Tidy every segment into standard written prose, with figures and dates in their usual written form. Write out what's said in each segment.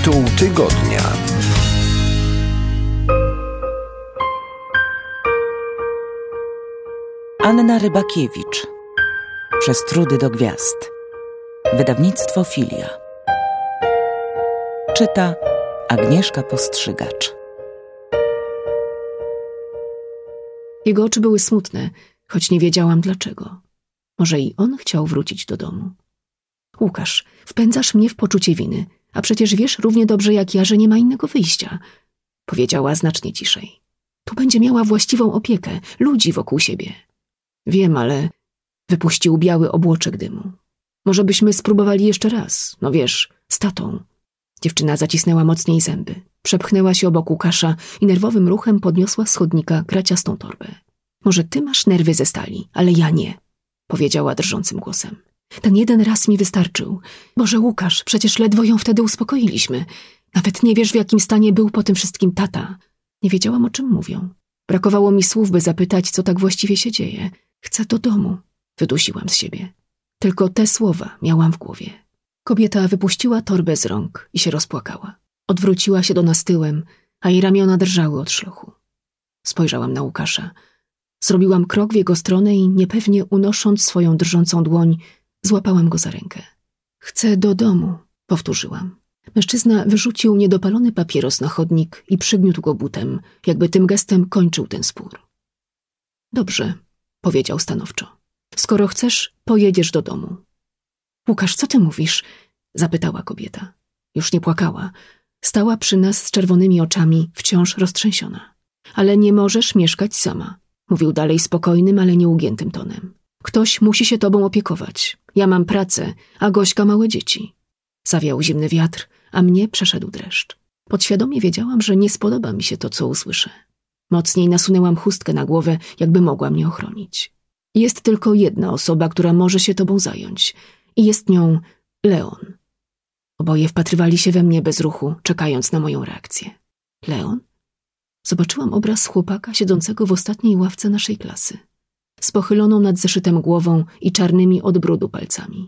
Tytuł tygodnia. Anna Rybakiewicz. Przez trudy do gwiazd. Wydawnictwo Filia. Czyta Agnieszka Postrzygacz. Jego oczy były smutne, choć nie wiedziałam dlaczego. Może i on chciał wrócić do domu. Łukasz, wpędzasz mnie w poczucie winy, a przecież wiesz równie dobrze jak ja, że nie ma innego wyjścia, powiedziała znacznie ciszej. Tu będzie miała właściwą opiekę, ludzi wokół siebie. Wiem, ale wypuścił biały obłoczek dymu. Może byśmy spróbowali jeszcze raz, no wiesz, z tatą. Dziewczyna zacisnęła mocniej zęby, przepchnęła się obok Łukasza i nerwowym ruchem podniosła z chodnika kraciastą torbę. Może ty masz nerwy ze stali, ale ja nie, powiedziała drżącym głosem. Ten jeden raz mi wystarczył. Boże, Łukasz, przecież ledwo ją wtedy uspokoiliśmy. Nawet nie wiesz, w jakim stanie był po tym wszystkim tata. Nie wiedziałam, o czym mówią. Brakowało mi słów, by zapytać, co tak właściwie się dzieje. Chcę do domu, wydusiłam z siebie. Tylko te słowa miałam w głowie. Kobieta wypuściła torbę z rąk i się rozpłakała. Odwróciła się do nas tyłem, a jej ramiona drżały od szlochu. Spojrzałam na Łukasza. Zrobiłam krok w jego stronę i niepewnie unosząc swoją drżącą dłoń, złapałam go za rękę. Chcę do domu, powtórzyłam. Mężczyzna wyrzucił niedopalony papieros na chodnik i przygniótł go butem, jakby tym gestem kończył ten spór. Dobrze, powiedział stanowczo. Skoro chcesz, pojedziesz do domu. Łukasz, co ty mówisz? Zapytała kobieta. Już nie płakała. Stała przy nas z czerwonymi oczami, wciąż roztrzęsiona. Ale nie możesz mieszkać sama, mówił dalej spokojnym, ale nieugiętym tonem. Ktoś musi się tobą opiekować. Ja mam pracę, a Gośka małe dzieci. Zawiał zimny wiatr, a mnie przeszedł dreszcz. Podświadomie wiedziałam, że nie spodoba mi się to, co usłyszę. Mocniej nasunęłam chustkę na głowę, jakby mogła mnie ochronić. Jest tylko jedna osoba, która może się tobą zająć. I jest nią Leon. Oboje wpatrywali się we mnie bez ruchu, czekając na moją reakcję. Leon? Zobaczyłam obraz chłopaka siedzącego w ostatniej ławce naszej klasy. Z pochyloną nad zeszytem głową i czarnymi od brudu palcami.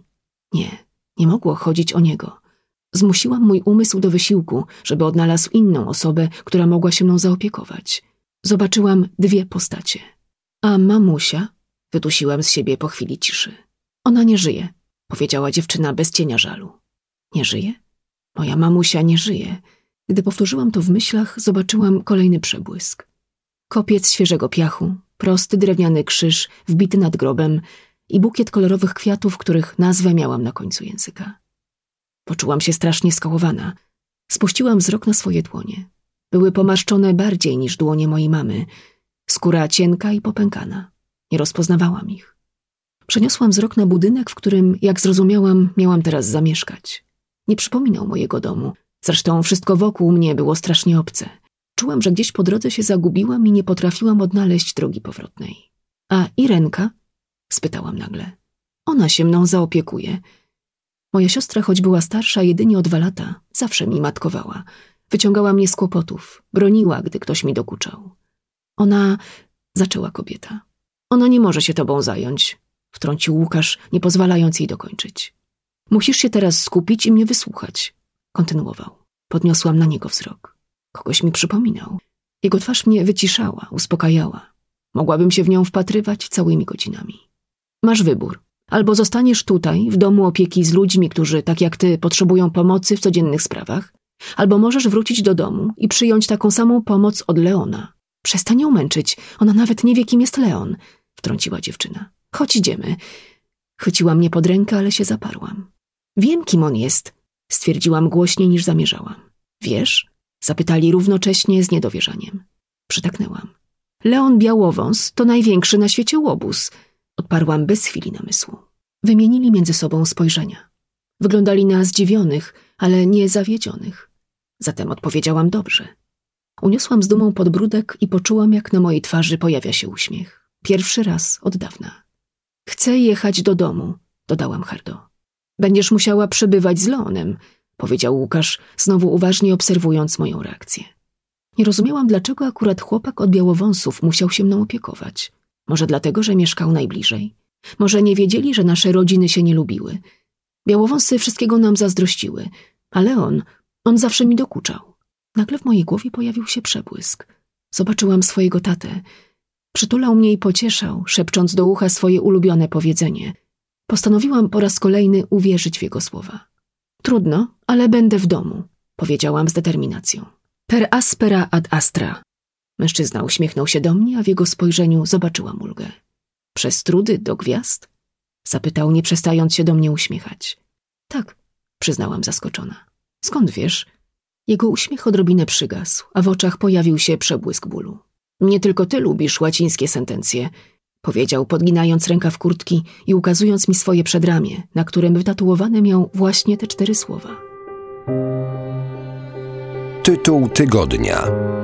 Nie mogło chodzić o niego. Zmusiłam mój umysł do wysiłku, żeby odnalazł inną osobę, która mogła się mną zaopiekować. Zobaczyłam dwie postacie. A mamusia? Wydusiłam z siebie po chwili ciszy. Ona nie żyje, powiedziała dziewczyna bez cienia żalu. Nie żyje? Moja mamusia nie żyje. Gdy powtórzyłam to w myślach, zobaczyłam kolejny przebłysk. Kopiec świeżego piachu, prosty drewniany krzyż wbity nad grobem i bukiet kolorowych kwiatów, których nazwę miałam na końcu języka. Poczułam się strasznie skałowana. Spuściłam wzrok na swoje dłonie. Były pomarszczone bardziej niż dłonie mojej mamy. Skóra cienka i popękana. Nie rozpoznawałam ich. Przeniosłam wzrok na budynek, w którym, jak zrozumiałam, miałam teraz zamieszkać. Nie przypominał mojego domu. Zresztą wszystko wokół mnie było strasznie obce. Czułam, że gdzieś po drodze się zagubiłam i nie potrafiłam odnaleźć drogi powrotnej. A Irenka? Spytałam nagle. Ona się mną zaopiekuje. Moja siostra, choć była starsza jedynie o 2 lata, zawsze mi matkowała. Wyciągała mnie z kłopotów, broniła, gdy ktoś mi dokuczał. Ona... zaczęła kobieta. Ona nie może się tobą zająć, wtrącił Łukasz, nie pozwalając jej dokończyć. Musisz się teraz skupić i mnie wysłuchać, kontynuował. Podniosłam na niego wzrok. Kogoś mi przypominał. Jego twarz mnie wyciszała, uspokajała. Mogłabym się w nią wpatrywać całymi godzinami. Masz wybór. Albo zostaniesz tutaj, w domu opieki z ludźmi, którzy, tak jak ty, potrzebują pomocy w codziennych sprawach, albo możesz wrócić do domu i przyjąć taką samą pomoc od Leona. Przestań ją męczyć, ona nawet nie wie, kim jest Leon, wtrąciła dziewczyna. Chodź, idziemy. Chwyciła mnie pod rękę, ale się zaparłam. Wiem, kim on jest, stwierdziłam głośniej niż zamierzałam. Wiesz? Zapytali równocześnie z niedowierzaniem. Przytaknęłam. Leon Białowąs to największy na świecie łobuz, odparłam bez chwili namysłu. Wymienili między sobą spojrzenia. Wyglądali na zdziwionych, ale nie zawiedzionych. Zatem odpowiedziałam dobrze. Uniosłam z dumą podbródek i poczułam, jak na mojej twarzy pojawia się uśmiech. Pierwszy raz od dawna. Chcę jechać do domu, dodałam hardo. Będziesz musiała przebywać z Leonem, powiedział Łukasz, znowu uważnie obserwując moją reakcję. Nie rozumiałam, dlaczego akurat chłopak od Białowąsów musiał się mną opiekować. Może dlatego, że mieszkał najbliżej? Może nie wiedzieli, że nasze rodziny się nie lubiły? Białowąsy wszystkiego nam zazdrościły, a Leon On zawsze mi dokuczał. Nagle w mojej głowie pojawił się przebłysk. Zobaczyłam swojego tatę. Przytulał mnie i pocieszał, szepcząc do ucha swoje ulubione powiedzenie. Postanowiłam po raz kolejny uwierzyć w jego słowa. Trudno, ale będę w domu, powiedziałam z determinacją. Per aspera ad astra. Mężczyzna uśmiechnął się do mnie, a w jego spojrzeniu zobaczyłam ulgę. Przez trudy do gwiazd? Zapytał, nie przestając się do mnie uśmiechać. Tak, przyznałam zaskoczona. Skąd wiesz? Jego uśmiech odrobinę przygasł, a w oczach pojawił się przebłysk bólu. Nie tylko ty lubisz łacińskie sentencje, powiedział, podginając rękaw kurtki i ukazując mi swoje przedramię, na którym wytatuowane miał właśnie te 4 słowa. Tytuł tygodnia.